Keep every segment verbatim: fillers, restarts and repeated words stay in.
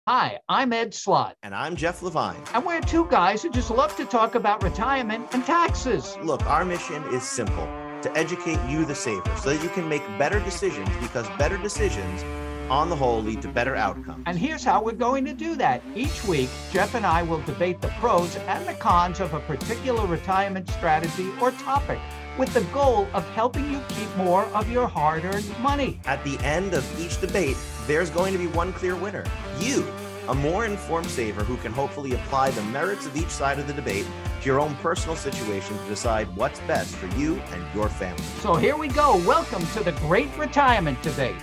Hi, I'm Ed Slott, And I'm Jeff Levine. and we're two guys who just love to talk about retirement and taxes. Look, our mission is simple: to educate you, the saver, so that you can make better decisions, because better decisions, on the whole, lead to better outcomes. And here's how we're going to do that. Each week, Jeff and I will debate the pros and the cons of a particular retirement strategy or topic, with the goal of helping you keep more of your hard-earned money. At the end of each debate, there's going to be one clear winner: you, a more informed saver who can hopefully apply the merits of each side of the debate to your own personal situation to decide what's best for you and your family. So here we go. Welcome to the Great Retirement Debate.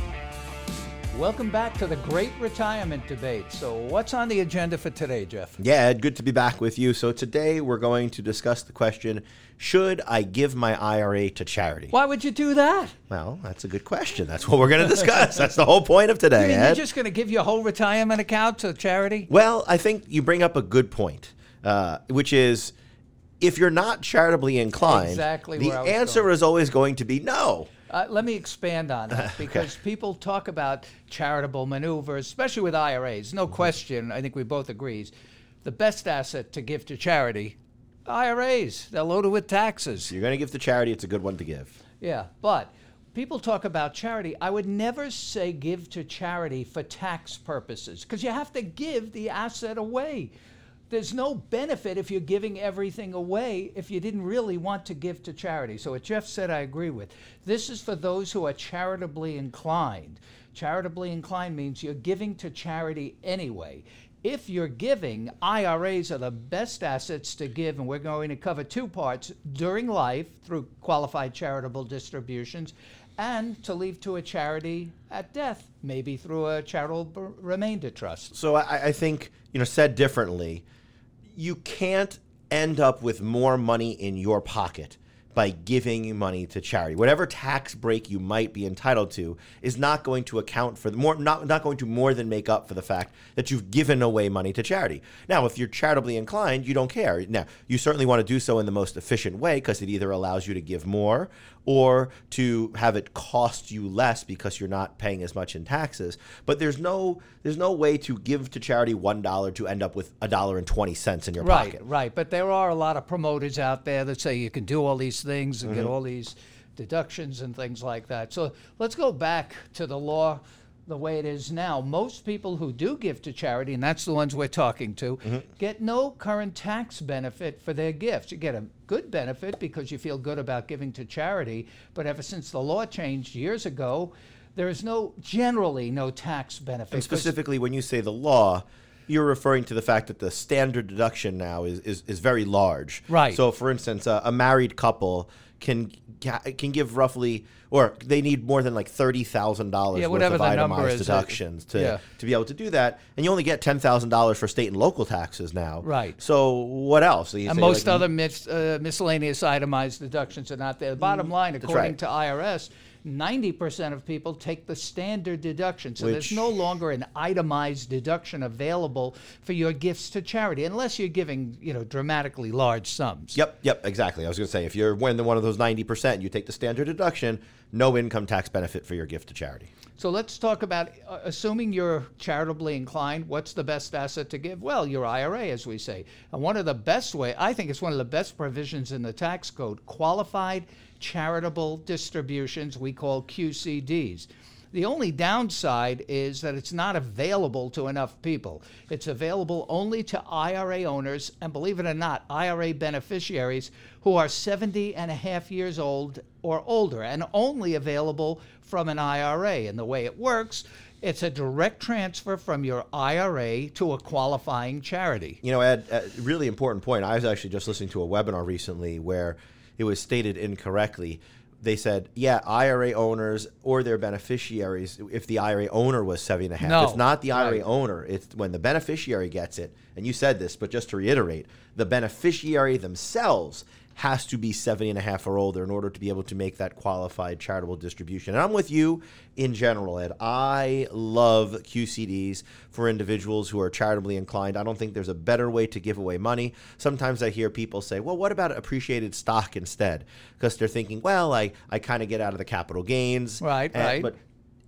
Welcome back to the Great Retirement Debate. So what's on the agenda for today, Jeff? Yeah, Ed, good to be back with you. So today we're going to discuss the question, should I give my I R A to charity? Why would you do that? Well, that's a good question. That's what we're going to discuss. That's the whole point of today, You mean Ed. you're just going to give your whole retirement account to charity? Well, I think you bring up a good point, uh, which is if you're not charitably inclined, Exactly the where I was answer going. is always going to be no. Uh, let me expand on that, because people talk about charitable maneuvers, especially with I R As. No question, I think we both agree, the best asset to give to charity, I R As. They're loaded with taxes. You're going to give to charity, it's a good one to give. Yeah, but people talk about charity. I would never say give to charity for tax purposes, because you have to give the asset away. There's no benefit if you're giving everything away if you didn't really want to give to charity. So what Jeff said, I agree with. This is for those who are charitably inclined. Charitably inclined means you're giving to charity anyway. If you're giving, I R As are the best assets to give, and we're going to cover two parts: during life through qualified charitable distributions, and to leave to a charity at death, maybe through a charitable remainder trust. So I, I think, you know, said differently, you can't end up with more money in your pocket by giving money to charity. Whatever tax break you might be entitled to is not going to account for the more, not, not going to more than make up for the fact that you've given away money to charity. Now, if you're charitably inclined, you don't care. Now, you certainly want to do so in the most efficient way, because it either allows you to give more or to have it cost you less because you're not paying as much in taxes. But there's no there's no way to give to charity one dollar to end up with a dollar and twenty cents in your Right, pocket. right. But there are a lot of promoters out there that say you can do all these things and Mm-hmm. get all these deductions and things like that. So let's go back to the law the way it is now. Most people who do give to charity, and that's the ones we're talking to, Mm-hmm. get no current tax benefit for their gifts. You get a good benefit because you feel good about giving to charity, but ever since the law changed years ago, there is no, generally no tax benefit. And 'Cause- specifically, when you say the law, you're referring to the fact that the standard deduction now is, is, is very large. Right. So, for instance, uh, a married couple can can give roughly, or they need more than like thirty thousand dollars Yeah, worth whatever of the number itemized is, uh, deductions to, yeah. to be able to do that. And you only get ten thousand dollars for state and local taxes now. Right. So what else? So you And say, most like, other mis- uh, miscellaneous itemized deductions are not there. The bottom line, according right. to I R S, ninety percent of people take the standard deduction. So Which- there's no longer an itemized deduction available for your gifts to charity, unless you're giving, you know, dramatically large sums. Yep, yep, exactly. I was going to say, if you're one of those ninety percent, you take the standard deduction, no income tax benefit for your gift to charity. So let's talk about, uh, assuming you're charitably inclined, what's the best asset to give? Well, your I R A, as we say. And one of the best way, I think it's one of the best provisions in the tax code, qualified charitable distributions, we call Q C Ds. The only downside is that it's not available to enough people. It's available only to I R A owners, and believe it or not, I R A beneficiaries who are seventy and a half years old or older, and only available from an I R A. And the way it works, it's a direct transfer from your I R A to a qualifying charity. You know, Ed, a really important point. I was actually just listening to a webinar recently where it was stated incorrectly. They said, yeah, I R A owners or their beneficiaries, if the I R A owner was seventy and a half. No, It's not the I R A right. owner. It's when the beneficiary gets it. And you said this, but just to reiterate, the beneficiary themselves has to be seventy and a half or older in order to be able to make that qualified charitable distribution. And I'm with you in general, Ed. I love Q C Ds for individuals who are charitably inclined. I don't think there's a better way to give away money. Sometimes I hear people say, well, what about appreciated stock instead? Because they're thinking, well, I, I kind of get out of the capital gains. Right, And- right. But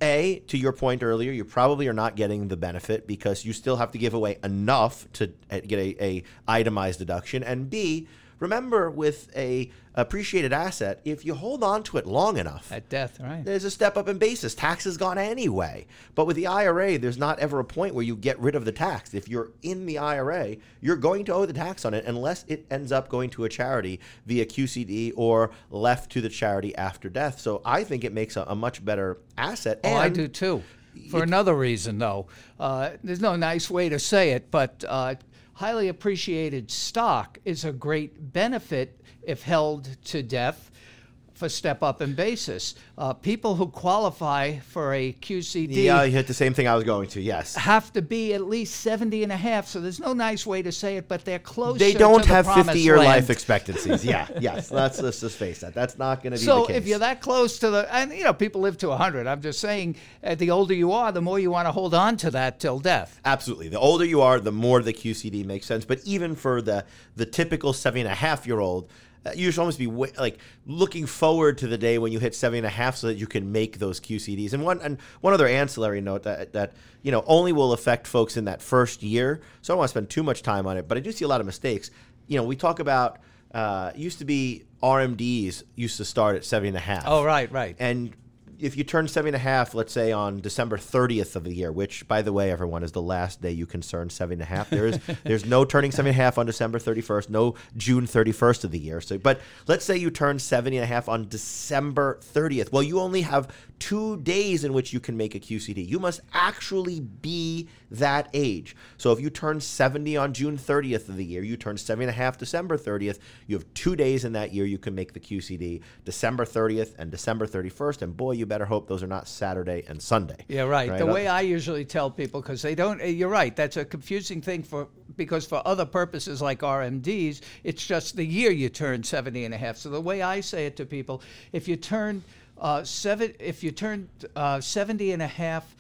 A, to your point earlier, you probably are not getting the benefit because you still have to give away enough to get a, a itemized deduction. And B, remember, with a appreciated asset, if you hold on to it long enough, at death, right? There's a step up in basis. Tax is gone anyway. But with the I R A, there's not ever a point where you get rid of the tax. If you're in the I R A, you're going to owe the tax on it unless it ends up going to a charity via Q C D or left to the charity after death. So I think it makes a, a much better asset. Oh, and I do too. For it, another reason, though, uh, there's no nice way to say it, but uh, highly appreciated stock is a great benefit if held to death for step up in basis. Uh, people who qualify for a Q C D yeah, you hit the same thing I was going to, yes. have to be at least seventy and a half. So there's no nice way to say it, but they're closer They don't to the have fifty-year promised life land. expectancies. Yeah, yes. Let's, let's just face that. That's not going to be So the case. if you're that close to the, and you know, people live to one hundred. I'm just saying, uh, the older you are, the more you want to hold on to that till death. Absolutely. The older you are, the more the Q C D makes sense. But even for the the typical seven and a half year old, uh, you should almost be wa- like looking forward to the day when you hit seven and a half so that you can make those Q C Ds. And one and one other ancillary note that that you know only will affect folks in that first year. So I don't want to spend too much time on it, but I do see a lot of mistakes. You know, we talk about uh, used to be R M Ds used to start at seven and a half. Oh, right, right. And if you turn seven and a half, let's say on December thirtieth of the year, which, by the way, everyone, is the last day you can turn seven and a half. There is, there's no turning seven and a half on December thirty-first, no June thirty-first of the year. So, but let's say you turn seven and a half on December thirtieth. Well, you only have two days in which you can make a Q C D. You must actually be that age. So if you turn seventy on June thirtieth of the year, you turn seven and a half December thirtieth, you have two days in that year you can make the Q C D, December thirtieth and December thirty-first. And boy, you better hope those are not Saturday and Sunday. Yeah, right. right? The way I usually tell people, because they don't, you're right, that's a confusing thing for, because for other purposes like R M Ds, it's just the year you turn seventy and a half. So the way I say it to people, if you turn uh, seven, if you turn uh, seventy and a half,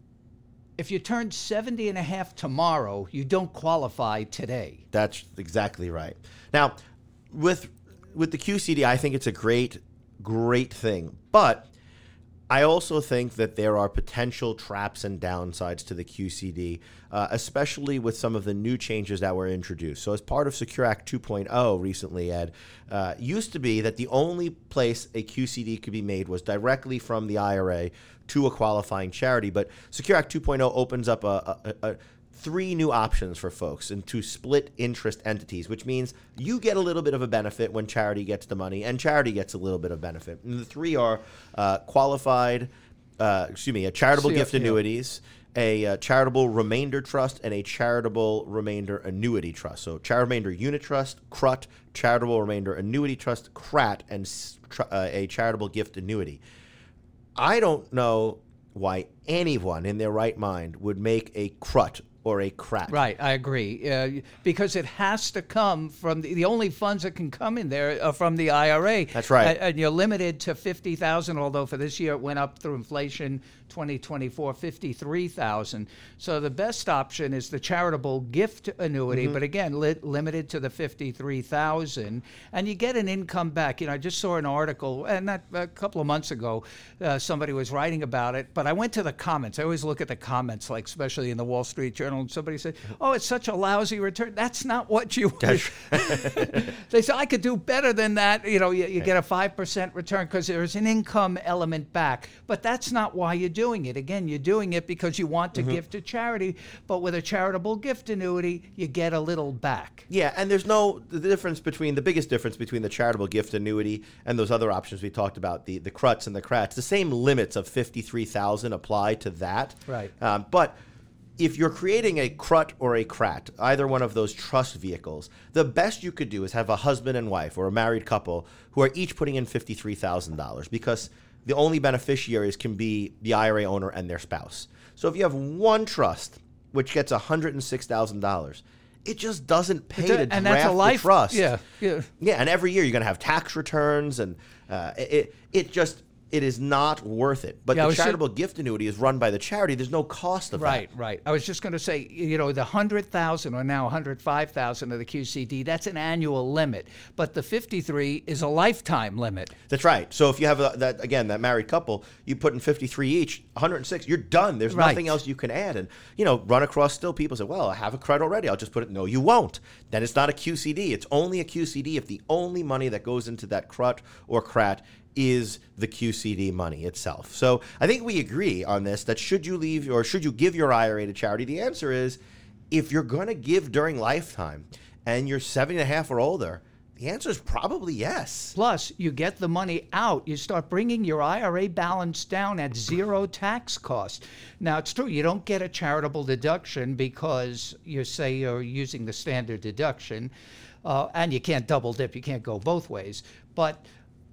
if you turn seventy and a half tomorrow, you don't qualify today. That's exactly right. Now, with with the Q C D, I think it's a great, great thing. But I also think that there are potential traps and downsides to the Q C D, uh, especially with some of the new changes that were introduced. So as part of Secure Act two point oh recently, Ed, uh, used to be that the only place a Q C D could be made was directly from the I R A to a qualifying charity. But Secure Act two point oh opens up a, a, a three new options for folks into split interest entities, which means you get a little bit of a benefit when charity gets the money and charity gets a little bit of benefit. And the three are uh, qualified, uh, excuse me, a charitable C F, gift annuities, a uh, charitable remainder trust, and a charitable remainder annuity trust. So charitable remainder unit trust, C R U T, charitable remainder annuity trust, C R A T, and uh, a charitable gift annuity. I don't know why anyone in their right mind would make a C R U T or a C R A T. Right, I agree. Uh, because it has to come from the, the only funds that can come in there are from the I R A. That's right. And, and you're limited to fifty thousand dollars, although for this year it went up through inflation, twenty twenty-four, fifty-three thousand dollars. So the best option is the charitable gift annuity, mm-hmm. but again, li- limited to the fifty-three thousand dollars. And you get an income back. You know, I just saw an article, and not a couple of months ago, uh, somebody was writing about it, but I went to the comments. I always look at the comments, like especially in the Wall Street Journal, and somebody said, oh, it's such a lousy return. That's not what you want. They said, I could do better than that. You know, you, you get a five percent return because there's an income element back. But that's not why you're doing it. Again, you're doing it because you want to mm-hmm. give to charity, but with a charitable gift annuity, you get a little back. Yeah, and there's no, the difference between, the biggest difference between the charitable gift annuity and those other options we talked about, the, the C R U Ts and the C R A Ts, the same limits of fifty-three thousand apply to that. Right. Um, but if you're creating a C R U T or a C R A T, either one of those trust vehicles, the best you could do is have a husband and wife or a married couple who are each putting in fifty-three thousand dollars, because the only beneficiaries can be the I R A owner and their spouse. So if you have one trust, which gets one hundred six thousand dollars, it just doesn't pay to and draft that's a life, the trust. Yeah, yeah. Yeah, and every year you're going to have tax returns, and uh, it, it just... it is not worth it. But Yeah, I the was charitable gift annuity is run by the charity. There's no cost of Right, that. right. I was just going to say, you know, the one hundred thousand or now one hundred five thousand of the Q C D, that's an annual limit. But the fifty-three is a lifetime limit. That's right. So if you have a, that again, that married couple, you put in fifty-three each, one hundred six, you're done. There's Right. nothing else you can add. And, you know, run across still people say, well, I have a credit already. I'll just put it. No, you won't. Then it's not a Q C D. It's only a Q C D if the only money that goes into that C R U T or C R A T is the Q C D money itself. So I think we agree on this, that should you leave or should you give your I R A to charity? The answer is, if you're going to give during lifetime and you're seventy and a half or older, the answer is probably yes. Plus, you get the money out. You start bringing your I R A balance down at zero tax cost. Now, it's true, you don't get a charitable deduction because you say you're using the standard deduction, uh, and you can't double dip. You can't go both ways. But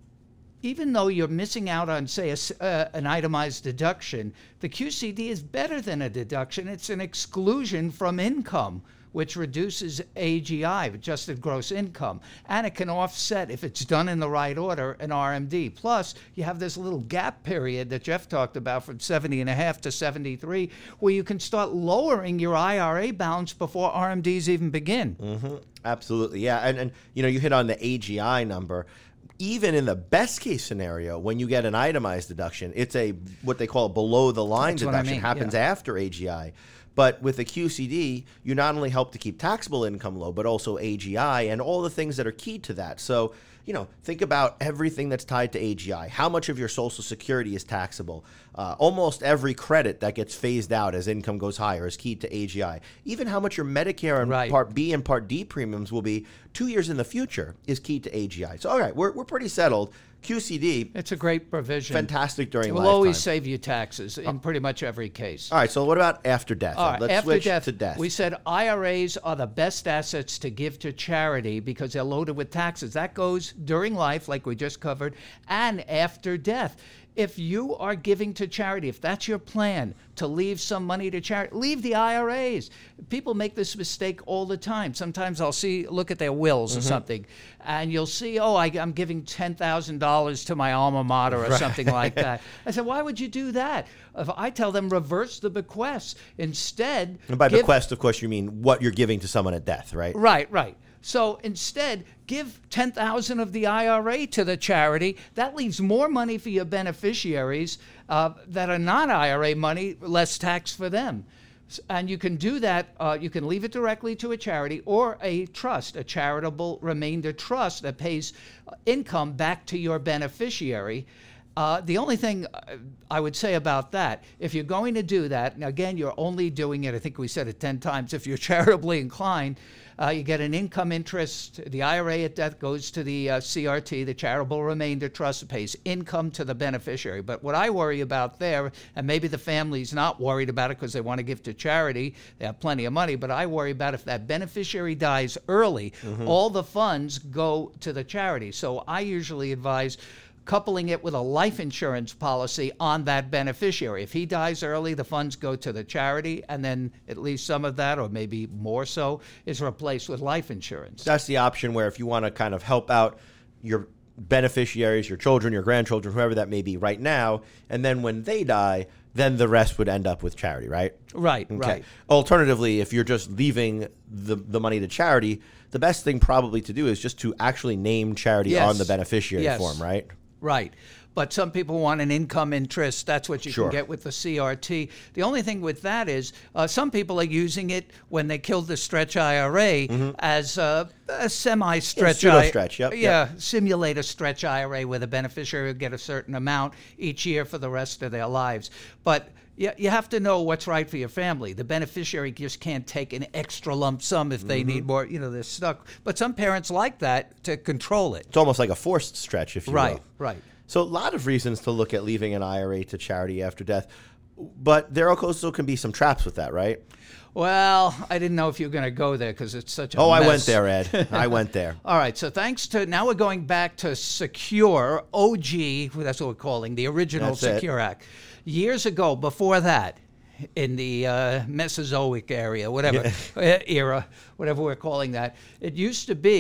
even though you're missing out on, say, a, uh, an itemized deduction, the Q C D is better than a deduction. It's an exclusion from income, which reduces A G I, adjusted gross income. And it can offset, if it's done in the right order, an R M D. Plus, you have this little gap period that Jeff talked about from seventy and a half to seventy-three, where you can start lowering your I R A balance before R M Ds even begin. Mm-hmm. Absolutely, yeah. And, and, you know, you hit on the A G I number. Even in the best case scenario, when you get an itemized deduction, it's a what they call a below the line That's what I deduction. mean, Happens yeah. after A G I. But with the Q C D, you not only help to keep taxable income low, but also A G I and all the things that are key to that. So, you know, think about everything that's tied to A G I. How much of your Social Security is taxable? Uh, almost every credit that gets phased out as income goes higher is key to A G I. Even how much your Medicare and Right. Part B and Part D premiums will be two years in the future is key to A G I. So, all right, we're, we're pretty settled. Q C D, It's a great provision. fantastic during It will lifetime. always save you taxes in pretty much every case. All right, so what about after death? All right, Let's after switch death, to death. we said I R As are the best assets to give to charity because they're loaded with taxes. That goes during life, like we just covered, and after death. If you are giving to charity, if that's your plan to leave some money to charity, leave the I R As. People make this mistake all the time. Sometimes I'll see, look at their wills Mm-hmm. or something, and you'll see, oh, I, I'm giving ten thousand dollars to my alma mater or something like that. I said, why would you do that? If I tell them reverse the bequests. Instead, And by give- bequest, of course, you mean what you're giving to someone at death, right? Right, right. So instead, give ten thousand dollars of the I R A to the charity. That leaves more money for your beneficiaries uh, that are not I R A money, less tax for them. S- And you can do that, uh, you can leave it directly to a charity or a trust, a charitable remainder trust that pays uh, income back to your beneficiary. Uh, the only thing uh, I would say about that, if you're going to do that, now again, you're only doing it, I think we said it ten times, if you're charitably inclined, uh, you get an income interest. The I R A at death goes to the uh, C R T, the charitable remainder trust, that pays income to the beneficiary. But what I worry about there, and maybe the family's not worried about it because they want to give to charity, they have plenty of money, but I worry about if that beneficiary dies early, Mm-hmm. all the funds go to the charity. So I usually advise coupling it with a life insurance policy on that beneficiary. If he dies early, the funds go to the charity, and then at least some of that, or maybe more so, is replaced with life insurance. That's the option where if you want to kind of help out your beneficiaries, your children, your grandchildren, whoever that may be right now, and then when they die, then the rest would end up with charity, right? Right, Okay. right. Alternatively, if you're just leaving the, the money to charity, the best thing probably to do is just to actually name charity Yes. on the beneficiary Yes. form, right? Right. But some people want an income interest. That's what you Sure. can get with the C R T. The only thing with that is uh, some people are using it when they killed the stretch I R A as a, a semi-stretch. Yeah, I- pseudo-stretch, yep, Yeah, simulate a stretch I R A where the beneficiary will get a certain amount each year for the rest of their lives. But you, you have to know what's right for your family. The beneficiary just can't take an extra lump sum if they need more. You know, they're stuck. But some parents like that to control it. It's almost like a forced stretch, if you Right, will. right. So a lot of reasons to look at leaving an I R A to charity after death. But there also can be some traps with that, right? Well, I didn't know if you were going to go there because it's such a Oh, I went mess. there, Ed. I went there. All right, so thanks to, now we're going back to Secure, O G, that's what we're calling, the original That's it. Secure Act. Years ago, before that, in the uh, Mesozoic area, whatever, uh, era, whatever we're calling that, it used to be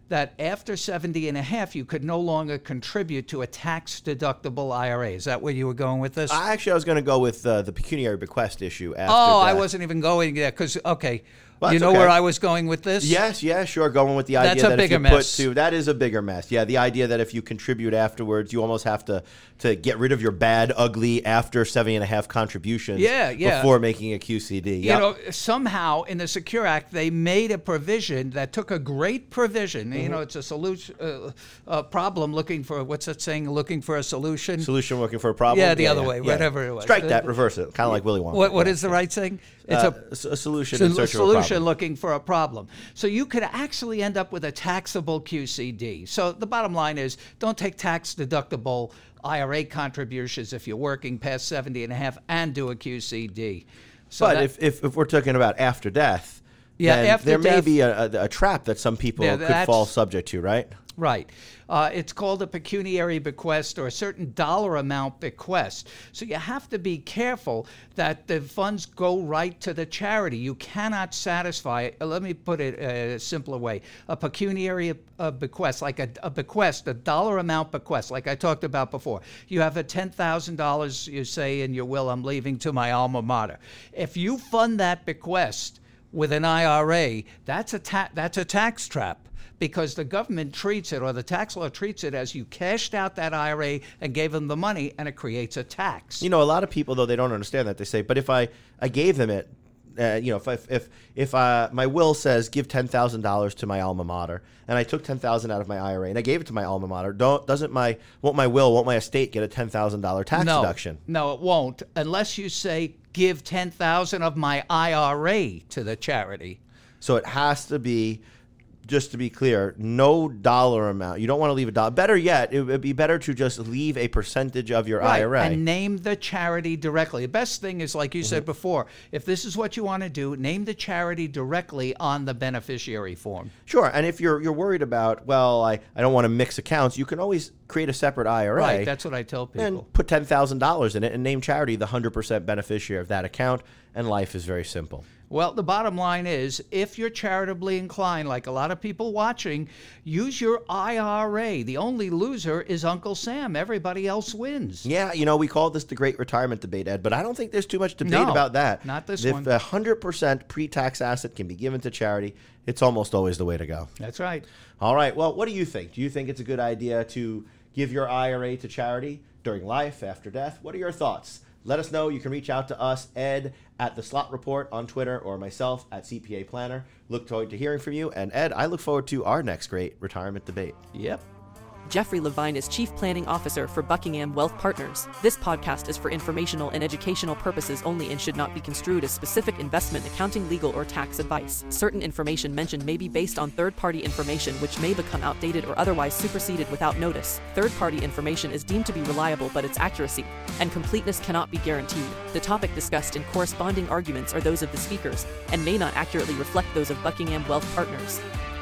that after seventy and a half, you could no longer contribute to a tax-deductible I R A. Is that where you were going with this? I actually, I was going to go with uh, the pecuniary bequest issue after Oh, death. I wasn't even going there because, okay. Well, you know okay. where I was going with this? Yes, yeah, sure. Going with the idea That's a that bigger if you mess. put to that is a bigger mess. Yeah, the idea that if you contribute afterwards, you almost have to to get rid of your bad, ugly after seven and a half contributions. Yeah, yeah. Before making a Q C D. You Yep. know, somehow in the Secure Act, they made a provision that took a great provision. Mm-hmm. You know, it's a solution, uh, a problem looking for, what's that saying, looking for a solution? Solution looking for a problem. Yeah, the other way, whatever it was. Strike that, reverse it, kind of like Willy Wonka. What, what Yeah. is the right thing? It's Uh, a s- a solution So in a search of a solution problem. looking for a problem. So you could actually end up with a taxable Q C D. So the bottom line is don't take tax deductible I R A contributions if you're working past seventy and a half and do a Q C D. So But that- if, if if we're talking about after death, Yeah, then after there may death- be a, a, a trap that some people Yeah, could that's- fall subject to, right? Right. Uh, it's called a pecuniary bequest or a certain dollar amount bequest. So you have to be careful that the funds go right to the charity. You cannot satisfy, uh, let me put it a simpler way, a pecuniary uh, bequest, like a, a bequest, a dollar amount bequest, like I talked about before. You have a ten thousand dollars, you say in your will, I'm leaving to my alma mater. If you fund that bequest with an I R A, that's a ta- that's a tax trap. Because the government treats it, or the tax law treats it, as you cashed out that I R A and gave them the money, and it creates a tax. You know, a lot of people though they don't understand that. They say, "But if I, I gave them it, uh, you know, if I, if if uh, my will says give ten thousand dollars to my alma mater, and I took ten thousand out of my I R A and I gave it to my alma mater, don't doesn't my won't my will won't my estate get a ten thousand dollar tax no, deduction? No, it won't, unless you say give ten thousand of my I R A to the charity. So it has to be." Just to be clear, no dollar amount. You don't want to leave a dollar. Better yet, it would be better to just leave a percentage of your Right, I R A. and name the charity directly. The best thing is, like you said before, if this is what you want to do, name the charity directly on the beneficiary form. Sure, and if you're you're worried about, well, I, I don't want to mix accounts, you can always create a separate I R A. Right, that's what I tell people. And put ten thousand dollars in it and name charity the one hundred percent beneficiary of that account, and life is very simple. Well, the bottom line is, if you're charitably inclined, like a lot of people watching, use your I R A. The only loser is Uncle Sam. Everybody else wins. Yeah, you know, we call this the great retirement debate, Ed, but I don't think there's too much debate No, about that. not this if one. If a one hundred percent pre-tax asset can be given to charity, it's almost always the way to go. That's right. All right, well, what do you think? Do you think it's a good idea to give your I R A to charity during life, after death? What are your thoughts? Let us know. You can reach out to us, Ed, at The Slot Report on Twitter, or myself at C P A Planner. Look forward to hearing from you. And Ed, I look forward to our next great retirement debate. Yep. Jeffrey Levine is Chief Planning Officer for Buckingham Wealth Partners. This podcast is for informational and educational purposes only and should not be construed as specific investment, accounting, legal, or tax advice. Certain information mentioned may be based on third-party information which may become outdated or otherwise superseded without notice. Third-party information is deemed to be reliable, but its accuracy and completeness cannot be guaranteed. The topic discussed in corresponding arguments are those of the speakers and may not accurately reflect those of Buckingham Wealth Partners.